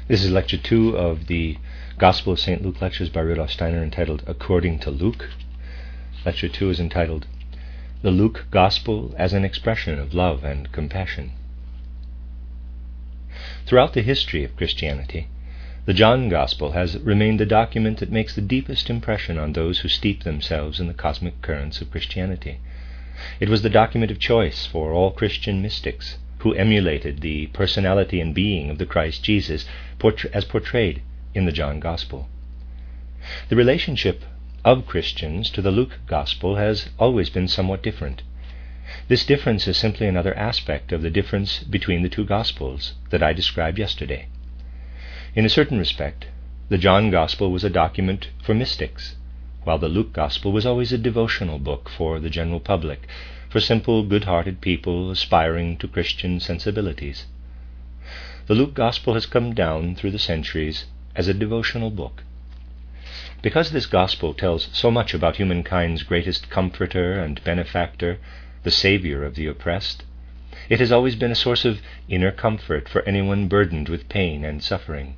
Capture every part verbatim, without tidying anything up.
This is Lecture two of the Gospel of Saint Luke lectures by Rudolf Steiner, entitled According to Luke. Lecture two is entitled The Luke Gospel as an Expression of Love and Compassion. Throughout the history of Christianity, the John Gospel has remained the document that makes the deepest impression on those who steep themselves in the cosmic currents of Christianity. It was the document of choice for all Christian mystics, who emulated the personality and being of the Christ Jesus as portrayed in the John Gospel. The relationship of Christians to the Luke Gospel has always been somewhat different. This difference is simply another aspect of the difference between the two Gospels that I described yesterday. In a certain respect, the John Gospel was a document for mystics, while the Luke Gospel was always a devotional book for the general public, for simple, good-hearted people aspiring to Christian sensibilities. The Luke Gospel has come down through the centuries as a devotional book. Because this Gospel tells so much about humankind's greatest comforter and benefactor, the Savior of the oppressed, it has always been a source of inner comfort for anyone burdened with pain and suffering.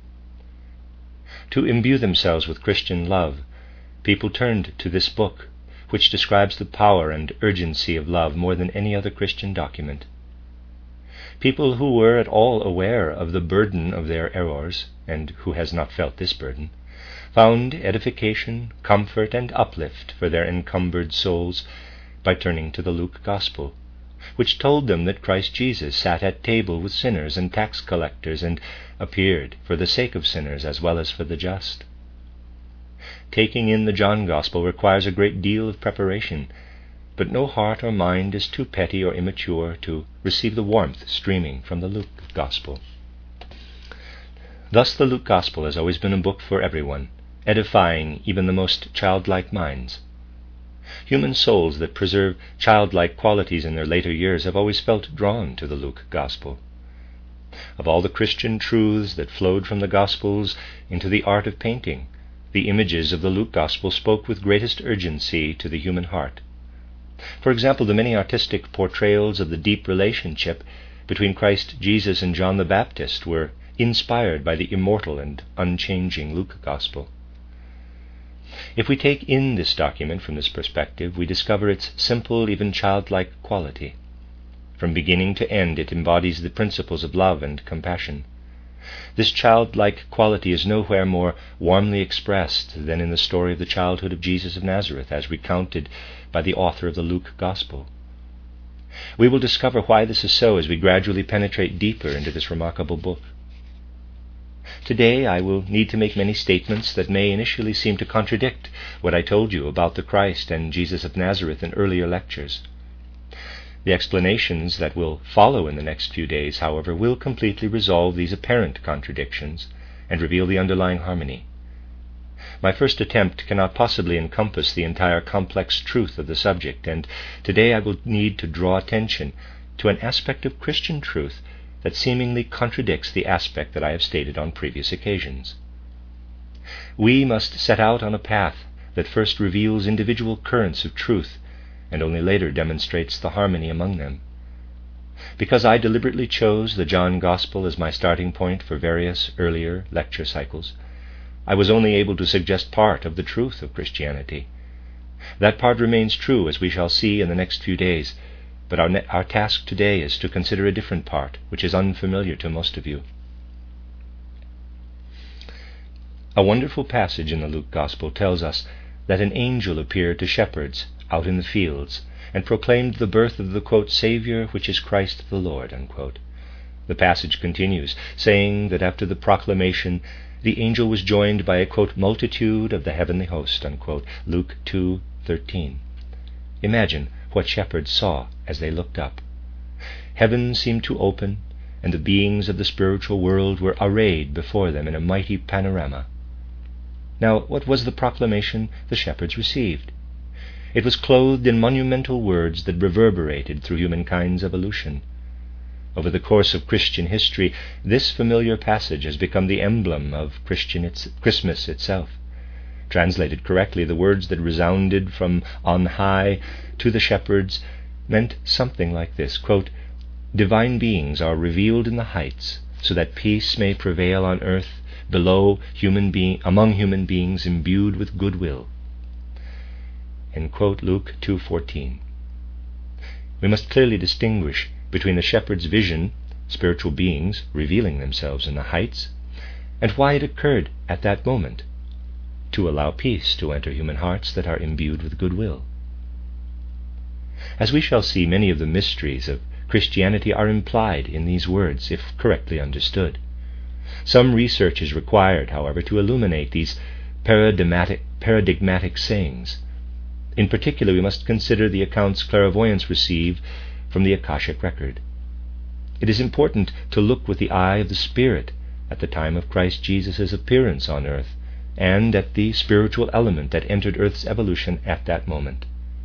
To imbue themselves with Christian love, people turned to this book, which describes the power and urgency of love more than any other Christian document. People who were at all aware of the burden of their errors, and who has not felt this burden, found edification, comfort, and uplift for their encumbered souls by turning to the Luke Gospel, which told them that Christ Jesus sat at table with sinners and tax collectors and appeared for the sake of sinners as well as for the just. Taking in the John Gospel requires a great deal of preparation, but no heart or mind is too petty or immature to receive the warmth streaming from the Luke Gospel. Thus the Luke Gospel has always been a book for everyone, edifying even the most childlike minds. Human souls that preserve childlike qualities in their later years have always felt drawn to the Luke Gospel. Of all the Christian truths that flowed from the Gospels into the art of painting, the images of the Luke Gospel spoke with greatest urgency to the human heart. For example, the many artistic portrayals of the deep relationship between Christ Jesus and John the Baptist were inspired by the immortal and unchanging Luke Gospel. If we take in this document from this perspective, we discover its simple, even childlike quality. From beginning to end, it embodies the principles of love and compassion. This childlike quality is nowhere more warmly expressed than in the story of the childhood of Jesus of Nazareth, as recounted by the author of the Luke Gospel. We will discover why this is so as we gradually penetrate deeper into this remarkable book. Today I will need to make many statements that may initially seem to contradict what I told you about the Christ and Jesus of Nazareth in earlier lectures. The explanations that will follow in the next few days, however, will completely resolve these apparent contradictions and reveal the underlying harmony. My first attempt cannot possibly encompass the entire complex truth of the subject, and today I will need to draw attention to an aspect of Christian truth that seemingly contradicts the aspect that I have stated on previous occasions. We must set out on a path that first reveals individual currents of truth and only later demonstrates the harmony among them. Because I deliberately chose the John Gospel as my starting point for various earlier lecture cycles, I was only able to suggest part of the truth of Christianity. That part remains true, as we shall see in the next few days, but our, ne- our task today is to consider a different part, which is unfamiliar to most of you. A wonderful passage in the Luke Gospel tells us that an angel appeared to shepherds out in the fields and proclaimed the birth of the, quote, Savior, which is Christ the Lord, unquote. The passage continues, saying that after the proclamation, the angel was joined by a, quote, multitude of the heavenly host, unquote. Luke two thirteen. Imagine what shepherds saw as they looked up. Heaven seemed to open, and the beings of the spiritual world were arrayed before them in a mighty panorama. Now, what was the proclamation the shepherds received? It was clothed in monumental words that reverberated through humankind's evolution. Over the course of Christian history, this familiar passage has become the emblem of Christian it's, Christmas itself. Translated correctly, the words that resounded from on high to the shepherds meant something like this, quote, Divine beings are revealed in the heights, so that peace may prevail on earth below human being, among human beings imbued with goodwill. And quote Luke two fourteen. We must clearly distinguish between the shepherd's vision, spiritual beings revealing themselves in the heights, and why it occurred at that moment, to allow peace to enter human hearts that are imbued with goodwill. As we shall see, many of the mysteries of Christianity are implied in these words, if correctly understood. Some research is required, however, to illuminate these paradigmatic, paradigmatic sayings. In particular, we must consider the accounts clairvoyants receive from the Akashic record. It is important to look with the eye of the Spirit at the time of Christ Jesus' appearance on earth, and at the spiritual element that entered earth's evolution at that moment.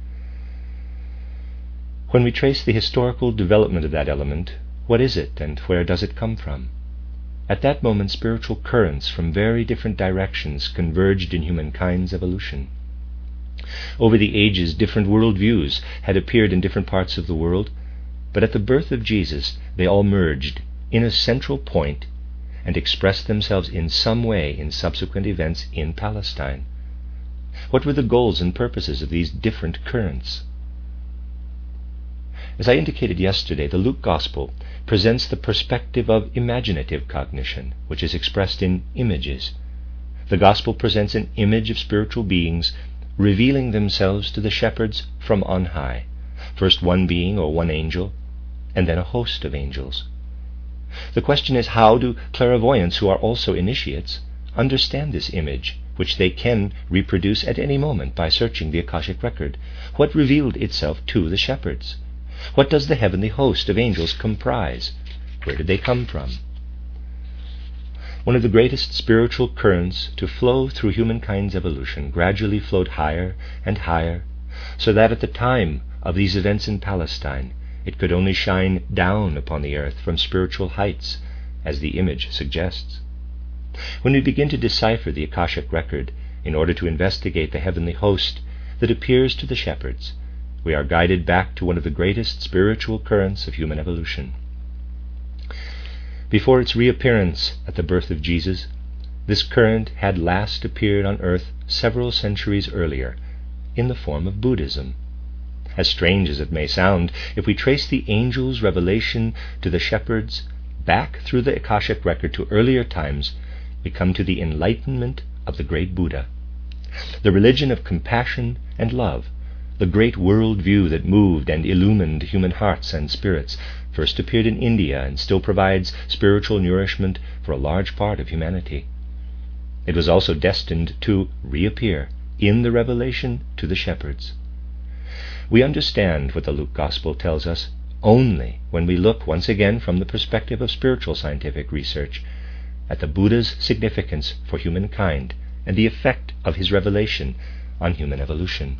When we trace the historical development of that element, what is it and where does it come from? At that moment, spiritual currents from very different directions converged in humankind's evolution. Over the ages, different worldviews had appeared in different parts of the world, but at the birth of Jesus, they all merged in a central point and expressed themselves in some way in subsequent events in Palestine. What were the goals and purposes of these different currents? As I indicated yesterday, the Luke Gospel presents the perspective of imaginative cognition, which is expressed in images. The Gospel presents an image of spiritual beings revealing themselves to the shepherds from on high, first one being or one angel, and then a host of angels. The question is, how do clairvoyants, who are also initiates, understand this image, which they can reproduce at any moment by searching the Akashic record? What revealed itself to the shepherds? What does the heavenly host of angels comprise? Where did they come from? One of the greatest spiritual currents to flow through humankind's evolution gradually flowed higher and higher, so that at the time of these events in Palestine, it could only shine down upon the earth from spiritual heights, as the image suggests. When we begin to decipher the Akashic record in order to investigate the heavenly host that appears to the shepherds, we are guided back to one of the greatest spiritual currents of human evolution. Before its reappearance at the birth of Jesus, this current had last appeared on earth several centuries earlier in the form of Buddhism. As strange as it may sound, if we trace the angel's revelation to the shepherds back through the Akashic record to earlier times, we come to the enlightenment of the great Buddha. The religion of compassion and love, the great world view that moved and illumined human hearts and spirits, first appeared in India and still provides spiritual nourishment for a large part of humanity. It was also destined to reappear in the revelation to the shepherds. We understand what the Luke Gospel tells us only when we look once again from the perspective of spiritual scientific research at the Buddha's significance for humankind and the effect of his revelation on human evolution.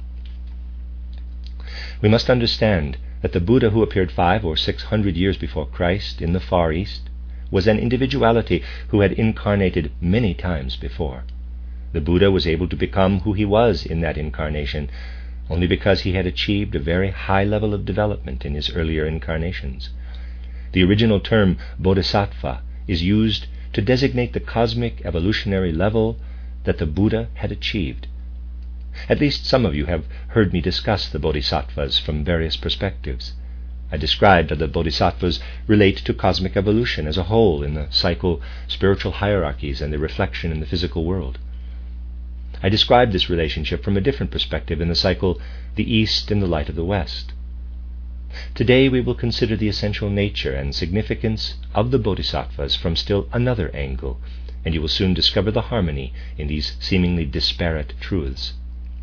We must understand that the Buddha, who appeared five or six hundred years before Christ in the Far East, was an individuality who had incarnated many times before. The Buddha was able to become who he was in that incarnation only because he had achieved a very high level of development in his earlier incarnations. The original term bodhisattva is used to designate the cosmic evolutionary level that the Buddha had achieved. At least some of you have heard me discuss the bodhisattvas from various perspectives. I described how the bodhisattvas relate to cosmic evolution as a whole in the cycle, spiritual hierarchies, and their reflection in the physical world. I described this relationship from a different perspective in the cycle, the East and the Light of the West. Today we will consider the essential nature and significance of the bodhisattvas from still another angle, and you will soon discover the harmony in these seemingly disparate truths.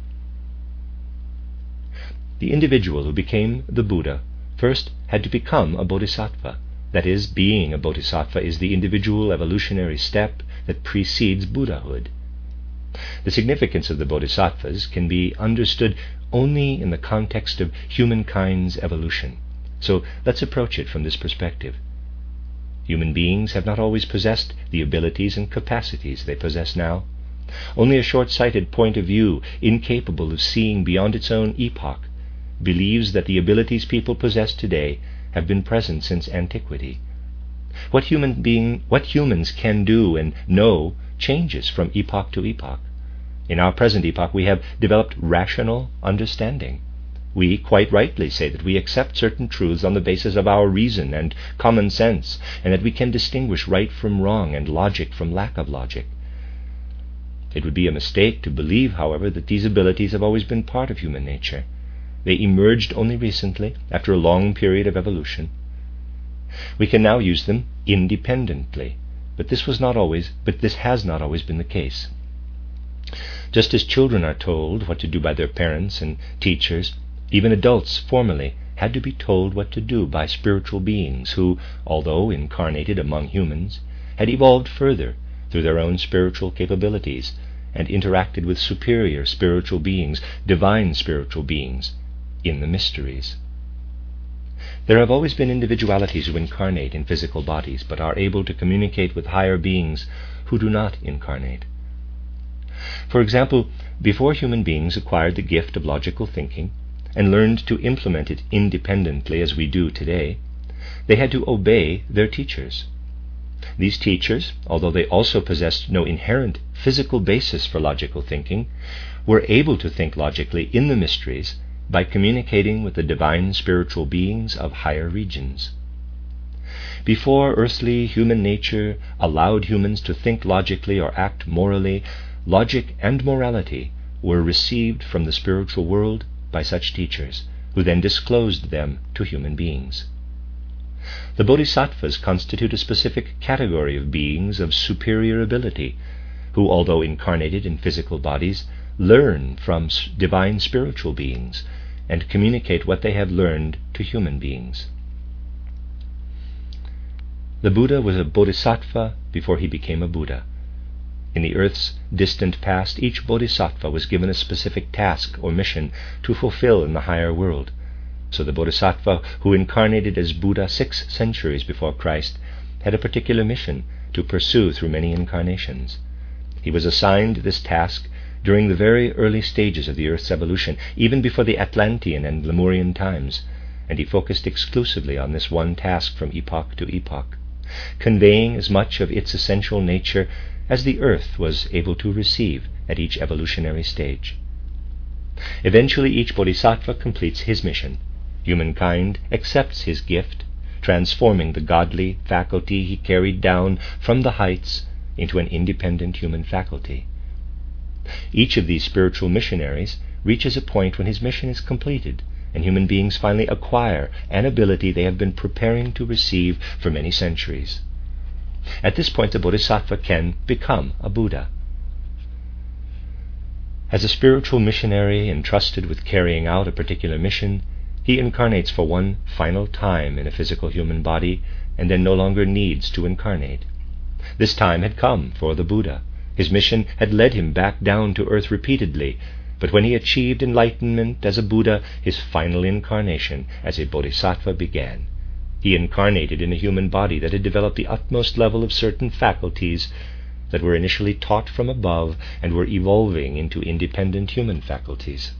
The individual who became the Buddha first had to become a bodhisattva. That is, being a bodhisattva is the individual evolutionary step that precedes Buddhahood. The significance of the bodhisattvas can be understood only in the context of humankind's evolution. So let's approach it from this perspective. Human beings have not always possessed the abilities and capacities they possess now. Only a short-sighted point of view, incapable of seeing beyond its own epoch, believes that the abilities people possess today have been present since antiquity. What human being, what humans can do and know changes from epoch to epoch. In our present epoch, we have developed rational understanding. We quite rightly say that we accept certain truths on the basis of our reason and common sense, and that we can distinguish right from wrong and logic from lack of logic. It would be a mistake to believe, however, that these abilities have always been part of human nature. They emerged only recently, after a long period of evolution. We can now use them independently, but this was not always, but this has not always been the case. Just as children are told what to do by their parents and teachers, even adults formerly had to be told what to do by spiritual beings who, although incarnated among humans, had evolved further through their own spiritual capabilities and interacted with superior spiritual beings, divine spiritual beings, in the mysteries. There have always been individualities who incarnate in physical bodies, but are able to communicate with higher beings who do not incarnate. For example, before human beings acquired the gift of logical thinking and learned to implement it independently as we do today, they had to obey their teachers. These teachers, although they also possessed no inherent physical basis for logical thinking, were able to think logically in the mysteries by communicating with the divine spiritual beings of higher regions. Before earthly human nature allowed humans to think logically or act morally, logic and morality were received from the spiritual world by such teachers, who then disclosed them to human beings. The bodhisattvas constitute a specific category of beings of superior ability, who, although incarnated in physical bodies, learn from divine spiritual beings and communicate what they have learned to human beings. The Buddha was a bodhisattva before he became a Buddha. In the earth's distant past, each bodhisattva was given a specific task or mission to fulfill in the higher world. So the bodhisattva who incarnated as Buddha six centuries before Christ had a particular mission to pursue through many incarnations. He was assigned this task during the very early stages of the earth's evolution, even before the Atlantean and Lemurian times, and he focused exclusively on this one task from epoch to epoch, conveying as much of its essential nature as the earth was able to receive at each evolutionary stage. Eventually each bodhisattva completes his mission. Humankind accepts his gift, transforming the godly faculty he carried down from the heights into an independent human faculty. Each of these spiritual missionaries reaches a point when his mission is completed, and human beings finally acquire an ability they have been preparing to receive for many centuries. At this point, the bodhisattva can become a Buddha. As a spiritual missionary entrusted with carrying out a particular mission, he incarnates for one final time in a physical human body and then no longer needs to incarnate. This time had come for the Buddha. His mission had led him back down to earth repeatedly, but when he achieved enlightenment as a Buddha, his final incarnation as a bodhisattva began. He incarnated in a human body that had developed the utmost level of certain faculties that were initially taught from above and were evolving into independent human faculties.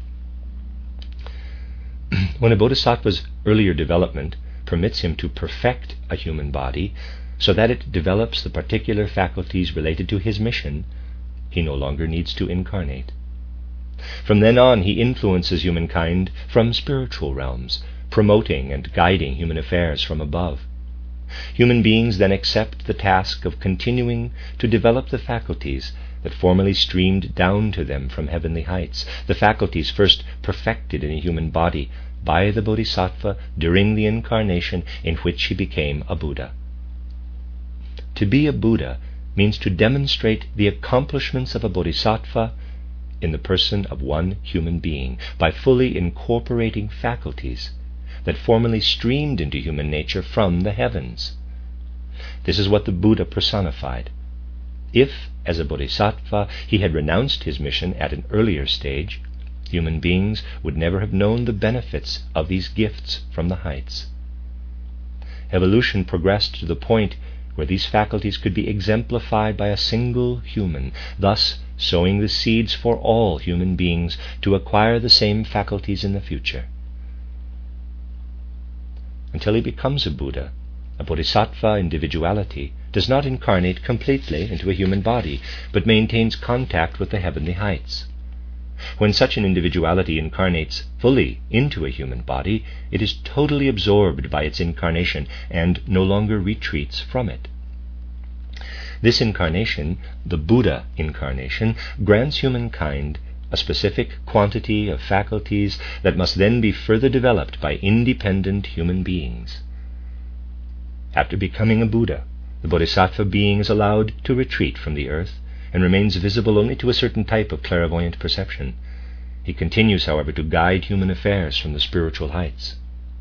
When a bodhisattva's earlier development permits him to perfect a human body so that it develops the particular faculties related to his mission, he no longer needs to incarnate. From then on, he influences humankind from spiritual realms, promoting and guiding human affairs from above. Human beings then accept the task of continuing to develop the faculties that formerly streamed down to them from heavenly heights, the faculties first perfected in a human body by the bodhisattva during the incarnation in which he became a Buddha. To be a Buddha means to demonstrate the accomplishments of a bodhisattva in the person of one human being by fully incorporating faculties that formerly streamed into human nature from the heavens. This is what the Buddha personified. If, as a bodhisattva, he had renounced his mission at an earlier stage, human beings would never have known the benefits of these gifts from the heights. Evolution progressed to the point where these faculties could be exemplified by a single human, thus sowing the seeds for all human beings to acquire the same faculties in the future. Until he becomes a Buddha, a bodhisattva individuality does not incarnate completely into a human body, but maintains contact with the heavenly heights. When such an individuality incarnates fully into a human body, it is totally absorbed by its incarnation and no longer retreats from it. This incarnation, the Buddha incarnation, grants humankind a specific quantity of faculties that must then be further developed by independent human beings. After becoming a Buddha, the Bodhisattva being is allowed to retreat from the earth and remains visible only to a certain type of clairvoyant perception. He continues, however, to guide human affairs from the spiritual heights.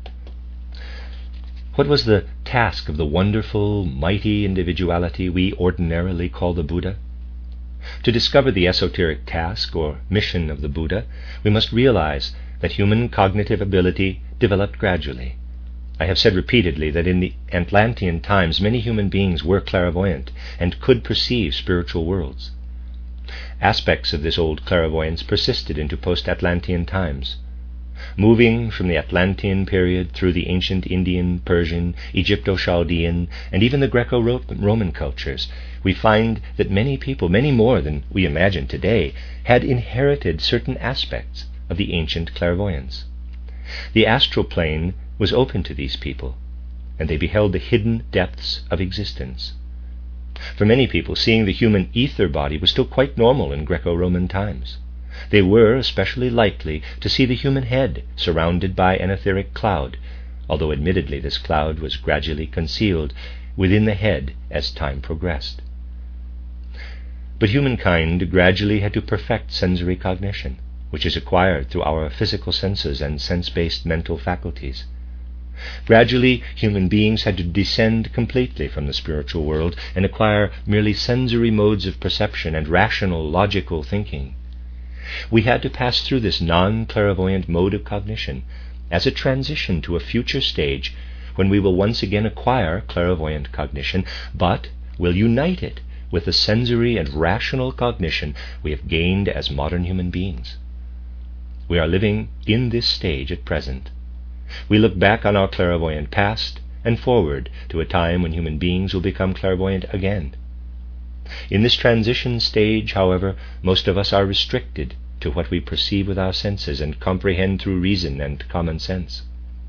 What was the task of the wonderful, mighty individuality we ordinarily call the Buddha? To discover the esoteric task or mission of the Buddha, we must realize that human cognitive ability developed gradually. I have said repeatedly that in the Atlantean times many human beings were clairvoyant and could perceive spiritual worlds. Aspects of this old clairvoyance persisted into post-Atlantean times. Moving from the Atlantean period through the ancient Indian, Persian, Egypto-Chaldean, and even the Greco-Roman cultures, we find that many people, many more than we imagine today, had inherited certain aspects of the ancient clairvoyance. The astral plane was open to these people, and they beheld the hidden depths of existence. For many people, seeing the human ether body was still quite normal in Greco-Roman times. They were especially likely to see the human head surrounded by an etheric cloud, although admittedly this cloud was gradually concealed within the head as time progressed. But humankind gradually had to perfect sensory cognition, which is acquired through our physical senses and sense-based mental faculties. Gradually, human beings had to descend completely from the spiritual world and acquire merely sensory modes of perception and rational, logical thinking. We had to pass through this non-clairvoyant mode of cognition as a transition to a future stage when we will once again acquire clairvoyant cognition, but will unite it with the sensory and rational cognition we have gained as modern human beings. We are living in this stage at present. We look back on our clairvoyant past and forward to a time when human beings will become clairvoyant again. In this transition stage, however, most of us are restricted to what we perceive with our senses and comprehend through reason and common sense.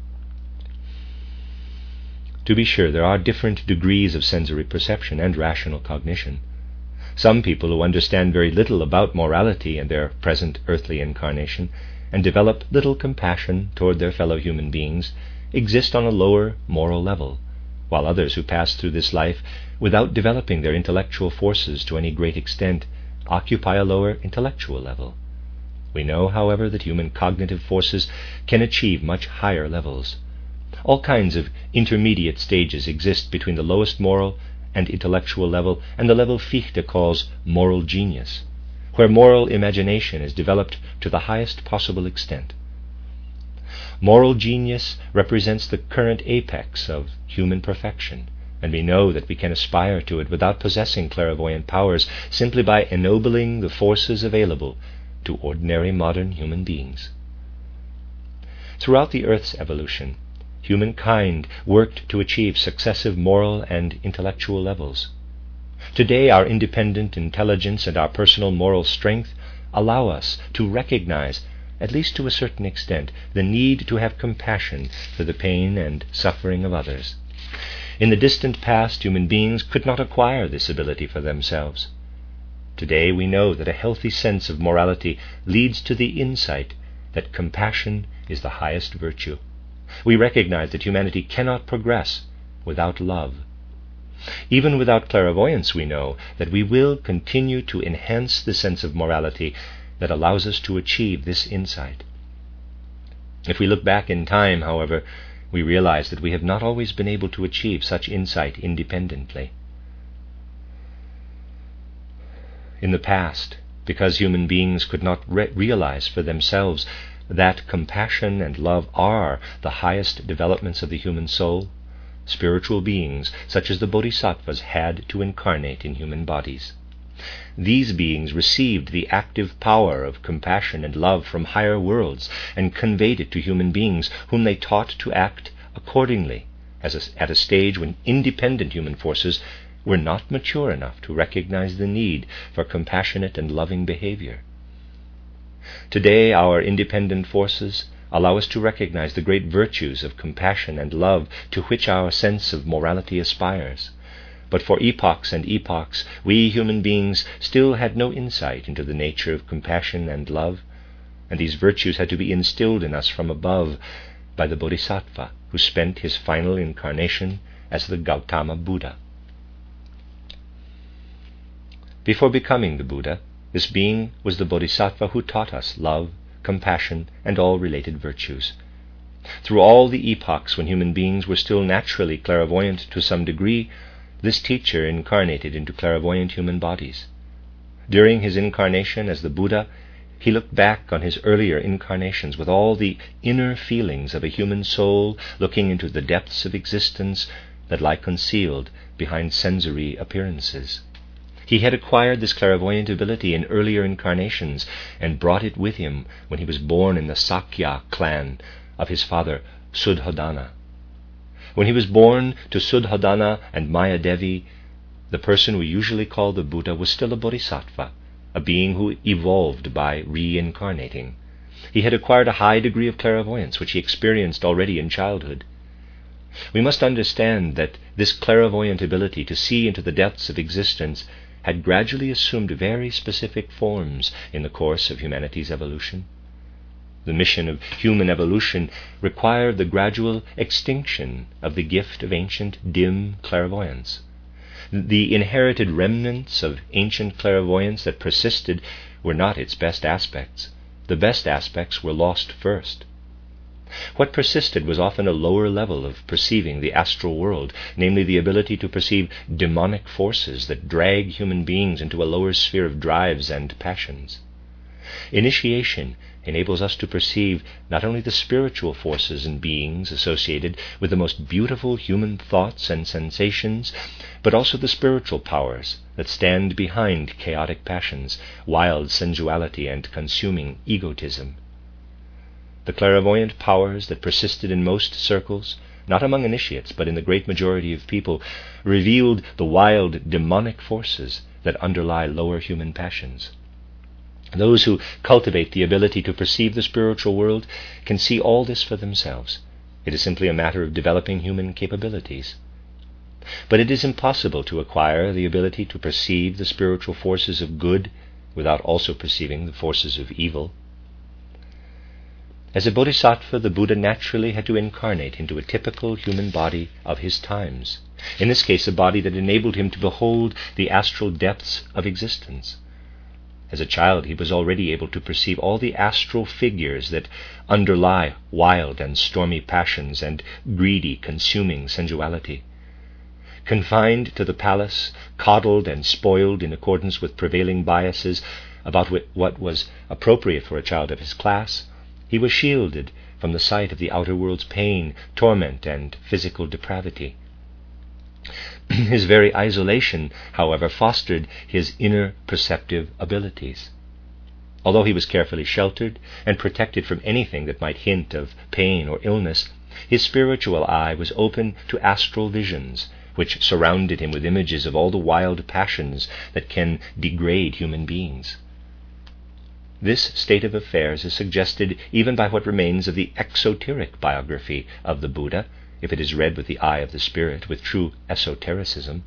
To be sure, there are different degrees of sensory perception and rational cognition. Some people who understand very little about morality and their present earthly incarnation and develop little compassion toward their fellow human beings exist on a lower moral level, while others who pass through this life without developing their intellectual forces to any great extent occupy a lower intellectual level. We know, however, that human cognitive forces can achieve much higher levels. All kinds of intermediate stages exist between the lowest moral and intellectual level and the level Fichte calls moral genius, where moral imagination is developed to the highest possible extent. Moral genius represents the current apex of human perfection, and we know that we can aspire to it without possessing clairvoyant powers, simply by ennobling the forces available to ordinary modern human beings. Throughout the Earth's evolution, humankind worked to achieve successive moral and intellectual levels. Today, our independent intelligence and our personal moral strength allow us to recognize, at least to a certain extent, the need to have compassion for the pain and suffering of others. In the distant past, human beings could not acquire this ability for themselves. Today, we know that a healthy sense of morality leads to the insight that compassion is the highest virtue. We recognize that humanity cannot progress without love. Even without clairvoyance, we know that we will continue to enhance the sense of morality that allows us to achieve this insight. If we look back in time, however, we realize that we have not always been able to achieve such insight independently. In the past, because human beings could not re- realize for themselves that compassion and love are the highest developments of the human soul, spiritual beings such as the Bodhisattvas had to incarnate in human bodies. These beings received the active power of compassion and love from higher worlds and conveyed it to human beings, whom they taught to act accordingly as a, at a stage when independent human forces were not mature enough to recognize the need for compassionate and loving behavior. Today, our independent forces allow us to recognize the great virtues of compassion and love to which our sense of morality aspires. But for epochs and epochs, we human beings still had no insight into the nature of compassion and love, and these virtues had to be instilled in us from above by the Bodhisattva, who spent his final incarnation as the Gautama Buddha. Before becoming the Buddha, this being was the Bodhisattva who taught us love, compassion, and all related virtues. Through all the epochs when human beings were still naturally clairvoyant to some degree, this teacher incarnated into clairvoyant human bodies. During his incarnation as the Buddha, he looked back on his earlier incarnations with all the inner feelings of a human soul looking into the depths of existence that lie concealed behind sensory appearances. He had acquired this clairvoyant ability in earlier incarnations and brought it with him when he was born in the Sakya clan of his father Suddhodana. When he was born to Suddhodana and Maya Devi, the person we usually call the Buddha was still a bodhisattva, a being who evolved by reincarnating. He had acquired a high degree of clairvoyance, which he experienced already in childhood. We must understand that this clairvoyant ability to see into the depths of existence had gradually assumed very specific forms in the course of humanity's evolution. The mission of human evolution required the gradual extinction of the gift of ancient dim clairvoyance. The inherited remnants of ancient clairvoyance that persisted were not its best aspects. The best aspects were lost first. What persisted was often a lower level of perceiving the astral world, namely the ability to perceive demonic forces that drag human beings into a lower sphere of drives and passions. Initiation enables us to perceive not only the spiritual forces and beings associated with the most beautiful human thoughts and sensations, but also the spiritual powers that stand behind chaotic passions, wild sensuality, and consuming egotism. The clairvoyant powers that persisted in most circles, not among initiates, but in the great majority of people, revealed the wild demonic forces that underlie lower human passions. Those who cultivate the ability to perceive the spiritual world can see all this for themselves. It is simply a matter of developing human capabilities. But it is impossible to acquire the ability to perceive the spiritual forces of good without also perceiving the forces of evil. As a bodhisattva, the Buddha naturally had to incarnate into a typical human body of his times, in this case a body that enabled him to behold the astral depths of existence. As a child, he was already able to perceive all the astral figures that underlie wild and stormy passions and greedy, consuming sensuality. Confined to the palace, coddled and spoiled in accordance with prevailing biases about what was appropriate for a child of his class, he was shielded from the sight of the outer world's pain, torment, and physical depravity. His very isolation, however, fostered his inner perceptive abilities. Although he was carefully sheltered and protected from anything that might hint of pain or illness, his spiritual eye was open to astral visions, which surrounded him with images of all the wild passions that can degrade human beings. This state of affairs is suggested even by what remains of the exoteric biography of the Buddha, if it is read with the eye of the spirit, with true esotericism.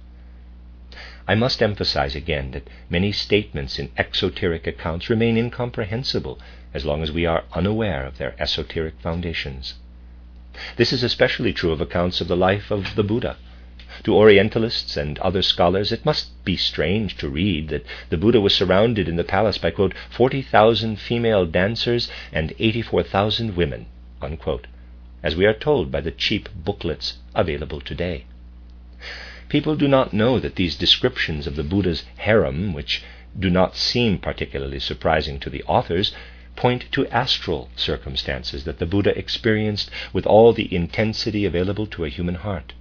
I must emphasize again that many statements in exoteric accounts remain incomprehensible as long as we are unaware of their esoteric foundations. This is especially true of accounts of the life of the Buddha. To Orientalists and other scholars, it must be strange to read that the Buddha was surrounded in the palace by, quote, forty thousand female dancers and eighty-four thousand women, unquote, as we are told by the cheap booklets available today. People do not know that these descriptions of the Buddha's harem, which do not seem particularly surprising to the authors, point to astral circumstances that the Buddha experienced with all the intensity available to a human heart.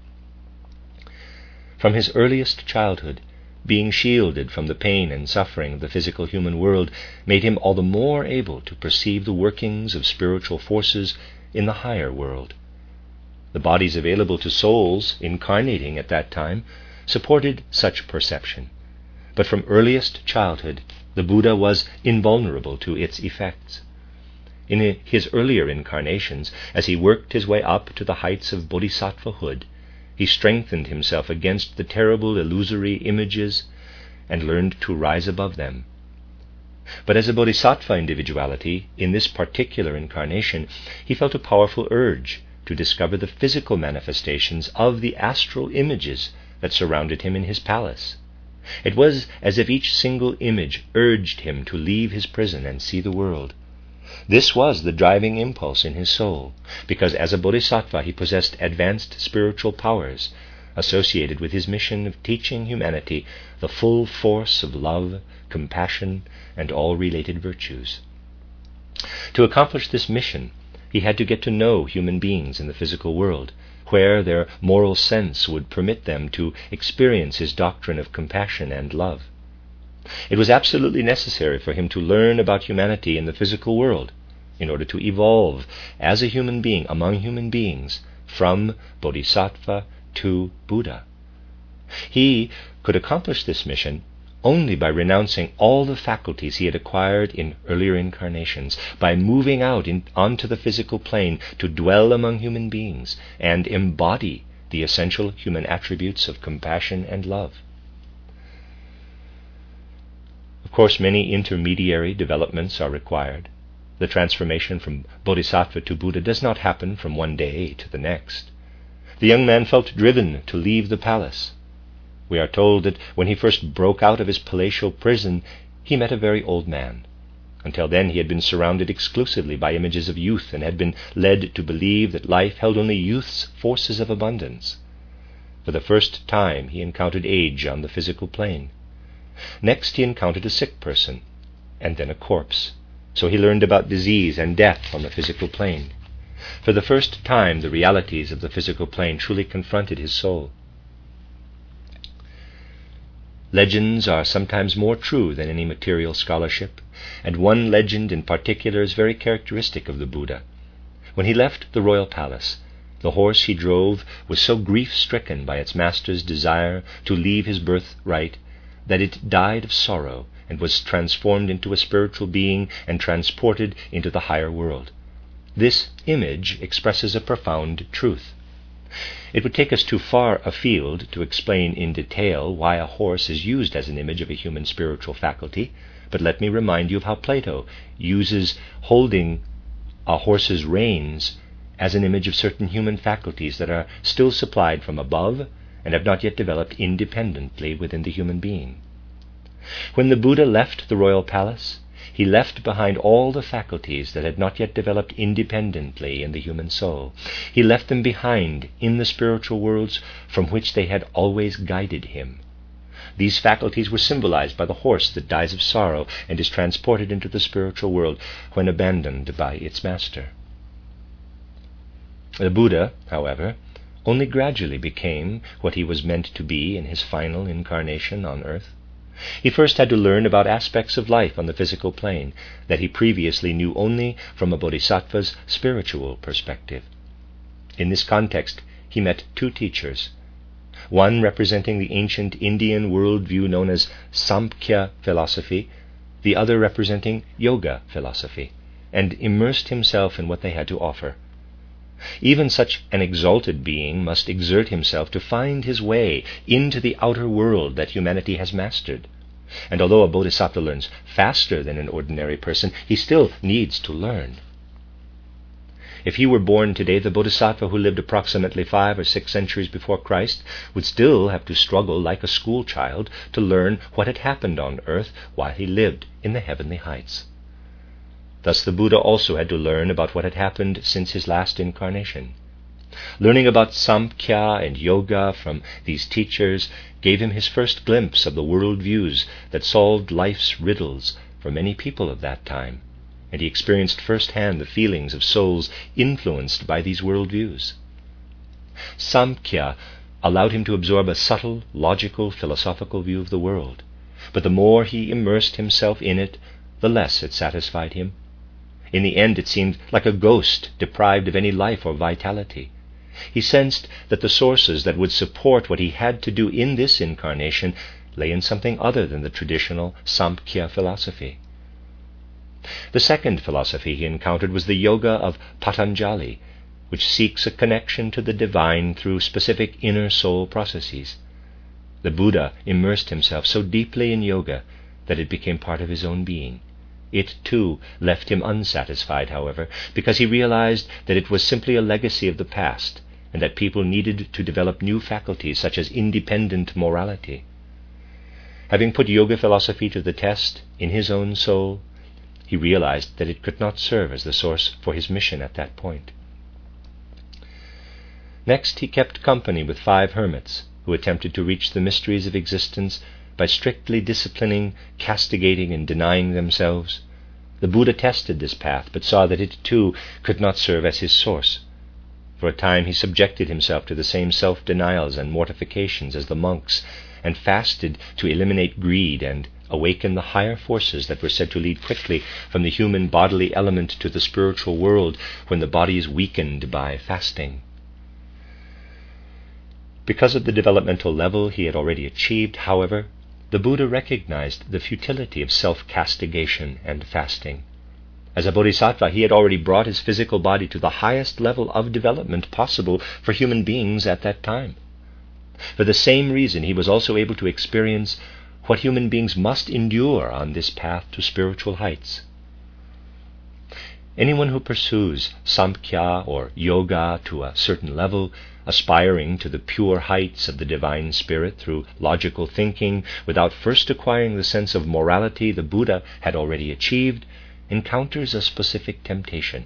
From his earliest childhood, being shielded from the pain and suffering of the physical human world made him all the more able to perceive the workings of spiritual forces in the higher world. The bodies available to souls incarnating at that time supported such perception, but from earliest childhood the Buddha was invulnerable to its effects. In his earlier incarnations, as he worked his way up to the heights of bodhisattvahood, he strengthened himself against the terrible illusory images and learned to rise above them. But as a bodhisattva individuality, in this particular incarnation, he felt a powerful urge to discover the physical manifestations of the astral images that surrounded him in his palace. It was as if each single image urged him to leave his prison and see the world. This was the driving impulse in his soul, because as a bodhisattva he possessed advanced spiritual powers associated with his mission of teaching humanity the full force of love, compassion, and all related virtues. To accomplish this mission, he had to get to know human beings in the physical world, where their moral sense would permit them to experience his doctrine of compassion and love. It was absolutely necessary for him to learn about humanity in the physical world in order to evolve as a human being among human beings from bodhisattva to Buddha. He could accomplish this mission only by renouncing all the faculties he had acquired in earlier incarnations, by moving out in, onto the physical plane to dwell among human beings and embody the essential human attributes of compassion and love. Of course, many intermediary developments are required. The transformation from bodhisattva to Buddha does not happen from one day to the next. The young man felt driven to leave the palace. We are told that when he first broke out of his palatial prison, he met a very old man. Until then he had been surrounded exclusively by images of youth and had been led to believe that life held only youth's forces of abundance. For the first time he encountered age on the physical plane. Next he encountered a sick person, and then a corpse. So he learned about disease and death on the physical plane. For the first time the realities of the physical plane truly confronted his soul. Legends are sometimes more true than any material scholarship, and one legend in particular is very characteristic of the Buddha. When he left the royal palace, the horse he drove was so grief-stricken by its master's desire to leave his birthright that it died of sorrow and was transformed into a spiritual being and transported into the higher world. This image expresses a profound truth. It would take us too far afield to explain in detail why a horse is used as an image of a human spiritual faculty, but let me remind you of how Plato uses holding a horse's reins as an image of certain human faculties that are still supplied from above and have not yet developed independently within the human being. When the Buddha left the royal palace, he left behind all the faculties that had not yet developed independently in the human soul. He left them behind in the spiritual worlds from which they had always guided him. These faculties were symbolized by the horse that dies of sorrow and is transported into the spiritual world when abandoned by its master. The Buddha, however, only gradually became what he was meant to be in his final incarnation on earth. He first had to learn about aspects of life on the physical plane that he previously knew only from a bodhisattva's spiritual perspective. In this context, he met two teachers, one representing the ancient Indian worldview known as Samkhya philosophy, the other representing Yoga philosophy, and immersed himself in what they had to offer. Even such an exalted being must exert himself to find his way into the outer world that humanity has mastered. And although a bodhisattva learns faster than an ordinary person, he still needs to learn. If he were born today, the bodhisattva who lived approximately five or six centuries before Christ would still have to struggle like a school child to learn what had happened on earth while he lived in the heavenly heights. Thus the Buddha also had to learn about what had happened since his last incarnation. Learning about Samkhya and Yoga from these teachers gave him his first glimpse of the worldviews that solved life's riddles for many people of that time, and he experienced firsthand the feelings of souls influenced by these worldviews. Samkhya allowed him to absorb a subtle, logical, philosophical view of the world, but the more he immersed himself in it, the less it satisfied him. In the end, it seemed like a ghost deprived of any life or vitality. He sensed that the sources that would support what he had to do in this incarnation lay in something other than the traditional Samkhya philosophy. The second philosophy he encountered was the yoga of Patanjali, which seeks a connection to the divine through specific inner soul processes. The Buddha immersed himself so deeply in yoga that it became part of his own being. It, too, left him unsatisfied, however, because he realized that it was simply a legacy of the past, and that people needed to develop new faculties such as independent morality. Having put yoga philosophy to the test in his own soul, he realized that it could not serve as the source for his mission at that point. Next, he kept company with five hermits who attempted to reach the mysteries of existence by strictly disciplining, castigating, and denying themselves. The Buddha tested this path, but saw that it too could not serve as his source. For a time he subjected himself to the same self-denials and mortifications as the monks, and fasted to eliminate greed and awaken the higher forces that were said to lead quickly from the human bodily element to the spiritual world when the body is weakened by fasting. Because of the developmental level he had already achieved, however, the Buddha recognized the futility of self-castigation and fasting. As a bodhisattva, he had already brought his physical body to the highest level of development possible for human beings at that time. For the same reason, he was also able to experience what human beings must endure on this path to spiritual heights. Anyone who pursues Samkhya or yoga to a certain level, aspiring to the pure heights of the divine spirit through logical thinking, without first acquiring the sense of morality the Buddha had already achieved, encounters a specific temptation.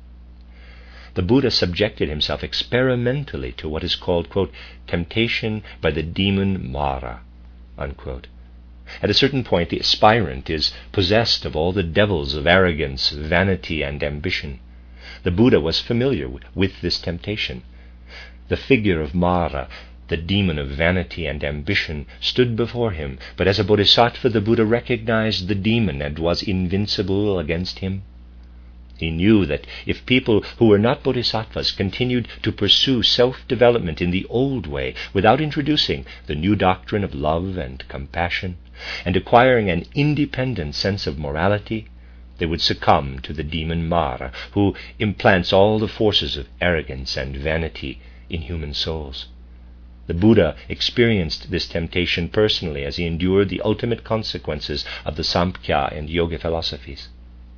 The Buddha subjected himself experimentally to what is called, quote, temptation by the demon Mara, unquote. At a certain point, the aspirant is possessed of all the devils of arrogance, vanity, and ambition. The Buddha was familiar with this temptation. The figure of Mara, the demon of vanity and ambition, stood before him, but as a bodhisattva the Buddha recognized the demon and was invincible against him. He knew that if people who were not bodhisattvas continued to pursue self-development in the old way without introducing the new doctrine of love and compassion and acquiring an independent sense of morality, they would succumb to the demon Mara, who implants all the forces of arrogance and vanity in human souls. The Buddha experienced this temptation personally as he endured the ultimate consequences of the Samkhya and Yoga philosophies.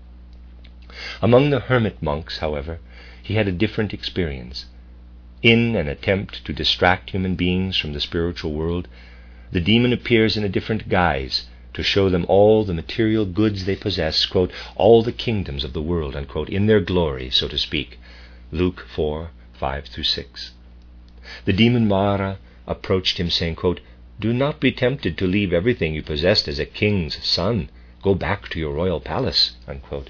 Among the hermit monks, however, he had a different experience. In an attempt to distract human beings from the spiritual world, the demon appears in a different guise to show them all the material goods they possess, quote, all the kingdoms of the world, unquote, in their glory, so to speak. Luke four, five through six. The demon Mara approached him, saying, quote, do not be tempted to leave everything you possessed as a king's son. Go back to your royal palace, unquote.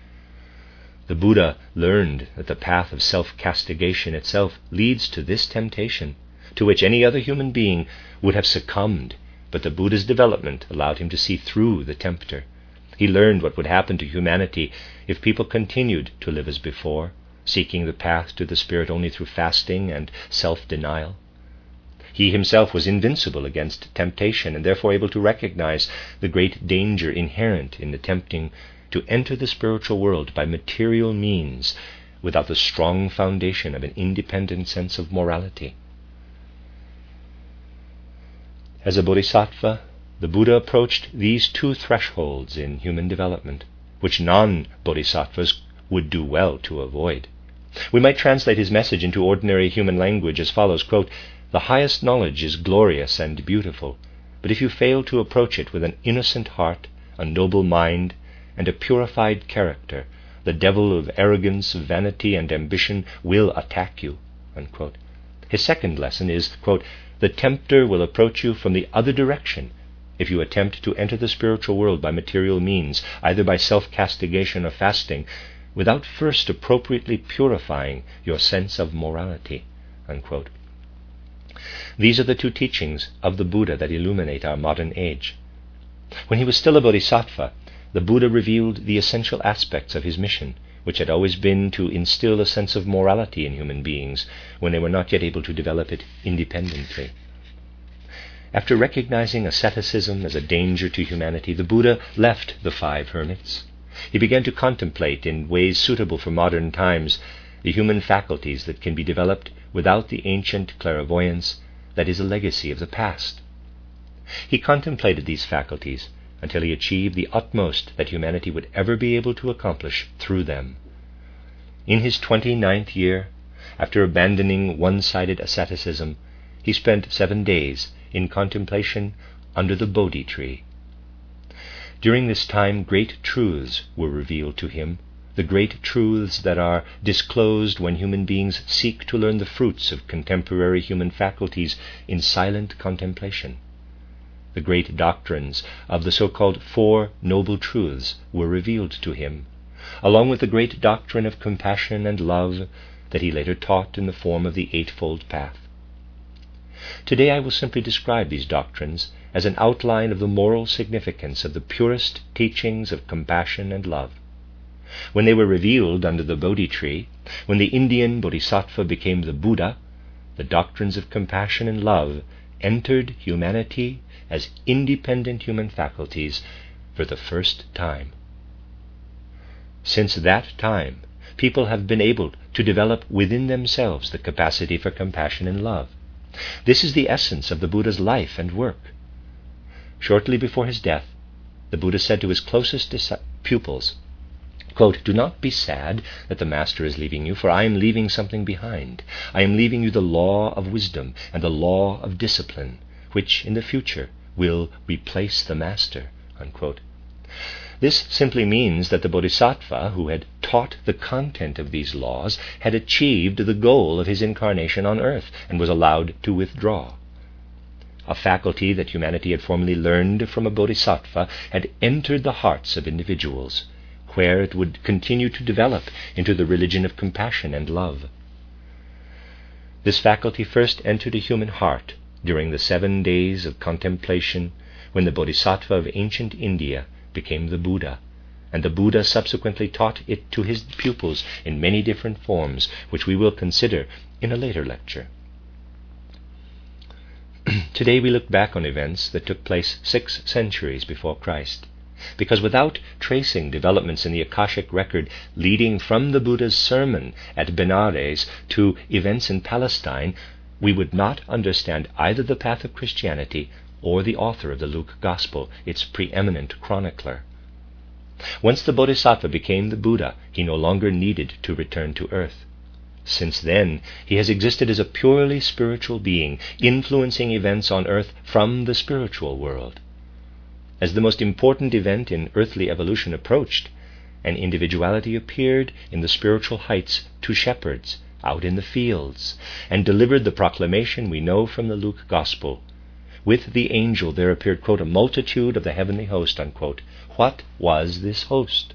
The Buddha learned that the path of self-castigation itself leads to this temptation, to which any other human being would have succumbed, but the Buddha's development allowed him to see through the tempter. He learned what would happen to humanity if people continued to live as before, seeking the path to the spirit only through fasting and self-denial. He himself was invincible against temptation and therefore able to recognize the great danger inherent in attempting to enter the spiritual world by material means without the strong foundation of an independent sense of morality. As a bodhisattva, the Buddha approached these two thresholds in human development, which non-bodhisattvas would do well to avoid. We might translate his message into ordinary human language as follows, quote, the highest knowledge is glorious and beautiful, but if you fail to approach it with an innocent heart, a noble mind, and a purified character, the devil of arrogance, vanity, and ambition will attack you, unquote. His second lesson is, quote, the tempter will approach you from the other direction if you attempt to enter the spiritual world by material means, either by self-castigation or fasting, without first appropriately purifying your sense of morality, unquote. These are the two teachings of the Buddha that illuminate our modern age. When he was still a bodhisattva, the Buddha revealed the essential aspects of his mission, which had always been to instill a sense of morality in human beings when they were not yet able to develop it independently. After recognizing asceticism as a danger to humanity, the Buddha left the five hermits. He began to contemplate in ways suitable for modern times the human faculties that can be developed without the ancient clairvoyance that is a legacy of the past. He contemplated these faculties until he achieved the utmost that humanity would ever be able to accomplish through them. In his twenty-ninth year, after abandoning one-sided asceticism, he spent seven days in contemplation under the Bodhi tree. During this time, great truths were revealed to him, the great truths that are disclosed when human beings seek to learn the fruits of contemporary human faculties in silent contemplation. The great doctrines of the so-called Four Noble Truths were revealed to him, along with the great doctrine of compassion and love that he later taught in the form of the Eightfold Path. Today I will simply describe these doctrines as an outline of the moral significance of the purest teachings of compassion and love. When they were revealed under the Bodhi tree, when the Indian Bodhisattva became the Buddha, the doctrines of compassion and love entered humanity as independent human faculties for the first time. Since that time, people have been able to develop within themselves the capacity for compassion and love. This is the essence of the Buddha's life and work. Shortly before his death, the Buddha said to his closest dis- pupils, quote, "Do not be sad that the Master is leaving you, for I am leaving something behind. I am leaving you the law of wisdom and the law of discipline, which in the future will replace the Master." Unquote. This simply means that the Bodhisattva, who had taught the content of these laws, had achieved the goal of his incarnation on earth and was allowed to withdraw. A faculty that humanity had formerly learned from a Bodhisattva had entered the hearts of individuals, where it would continue to develop into the religion of compassion and love. This faculty first entered a human heart during the seven days of contemplation when the Bodhisattva of ancient India became the Buddha, and the Buddha subsequently taught it to his pupils in many different forms, which we will consider in a later lecture. Today we look back on events that took place six centuries before Christ, because without tracing developments in the Akashic record leading from the Buddha's sermon at Benares to events in Palestine, we would not understand either the path of Christianity or the author of the Luke Gospel, its preeminent chronicler. Once the Bodhisattva became the Buddha, he no longer needed to return to earth. Since then, he has existed as a purely spiritual being, influencing events on earth from the spiritual world. As the most important event in earthly evolution approached, an individuality appeared in the spiritual heights to shepherds out in the fields, and delivered the proclamation we know from the Luke Gospel. With the angel there appeared, quote, "a multitude of the heavenly host," unquote. What was this host?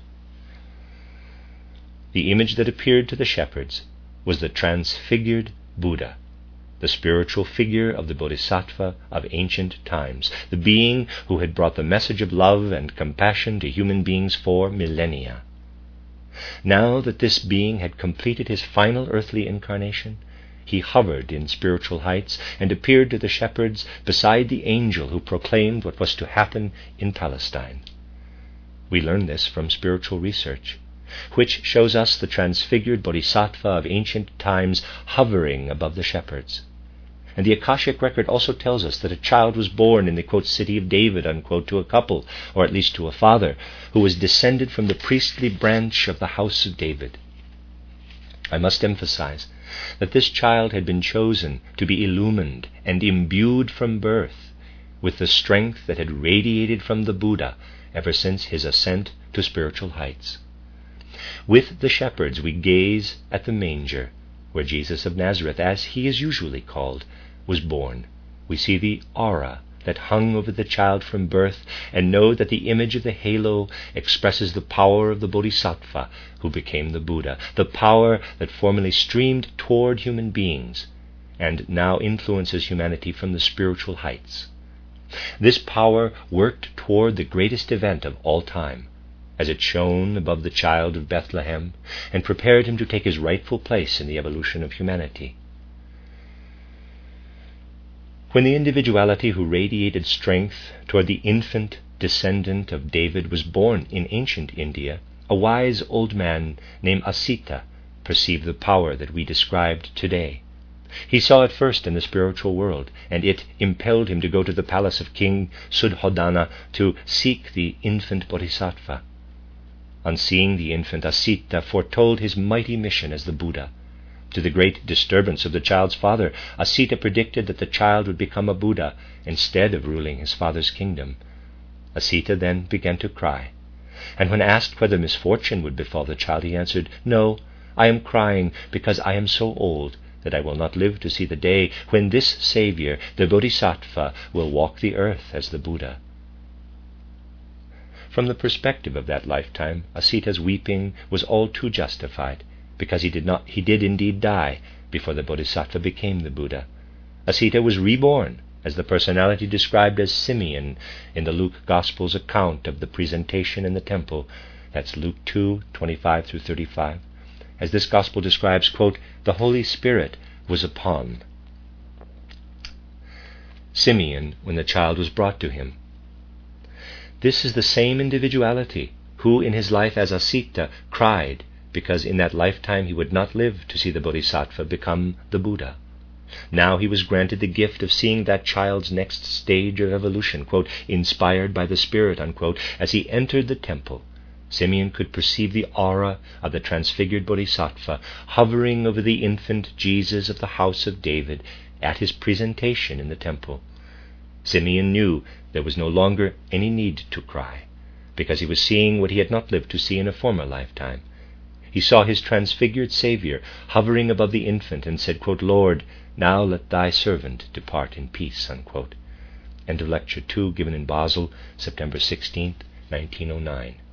The image that appeared to the shepherds was the transfigured Buddha, the spiritual figure of the Bodhisattva of ancient times, the being who had brought the message of love and compassion to human beings for millennia. Now that this being had completed his final earthly incarnation, he hovered in spiritual heights and appeared to the shepherds beside the angel who proclaimed what was to happen in Palestine. We learn this from spiritual research, which shows us the transfigured Bodhisattva of ancient times hovering above the shepherds. And the Akashic record also tells us that a child was born in the, quote, city of David, unquote, to a couple, or at least to a father, who was descended from the priestly branch of the house of David. I must emphasize that this child had been chosen to be illumined and imbued from birth with the strength that had radiated from the Buddha ever since his ascent to spiritual heights. With the shepherds we gaze at the manger, where Jesus of Nazareth, as he is usually called, was born. We see the aura that hung over the child from birth, and know that the image of the halo expresses the power of the Bodhisattva who became the Buddha, the power that formerly streamed toward human beings and now influences humanity from the spiritual heights. This power worked toward the greatest event of all time, as it shone above the child of Bethlehem and prepared him to take his rightful place in the evolution of humanity. When the individuality who radiated strength toward the infant descendant of David was born in ancient India, a wise old man named Asita perceived the power that we described today. He saw it first in the spiritual world, and it impelled him to go to the palace of King Suddhodana to seek the infant Bodhisattva. On seeing the infant, Asita foretold his mighty mission as the Buddha. To the great disturbance of the child's father, Asita predicted that the child would become a Buddha instead of ruling his father's kingdom. Asita then began to cry, and when asked whether misfortune would befall the child, he answered, "No, I am crying because I am so old that I will not live to see the day when this Savior, the Bodhisattva, will walk the earth as the Buddha." From the perspective of that lifetime, Asita's weeping was all too justified, because he did not he did indeed die before the Bodhisattva became the Buddha. Asita was reborn as the personality described as Simeon in the Luke Gospel's account of the presentation in the temple. That's Luke two, twenty-five through thirty-five. As this Gospel describes, quote, "The Holy Spirit was upon Simeon when the child was brought to him." This is the same individuality who in his life as Asita cried because in that lifetime he would not live to see the Bodhisattva become the Buddha. Now he was granted the gift of seeing that child's next stage of evolution, quote, "inspired by the Spirit," unquote. As he entered the temple, Simeon could perceive the aura of the transfigured Bodhisattva hovering over the infant Jesus of the house of David at his presentation in the temple. Simeon knew there was no longer any need to cry, because he was seeing what he had not lived to see in a former lifetime. He saw his transfigured Savior hovering above the infant and said, quote, "Lord, now let thy servant depart in peace," unquote. End of Lecture two, given in Basel, September sixteenth, nineteen oh nine.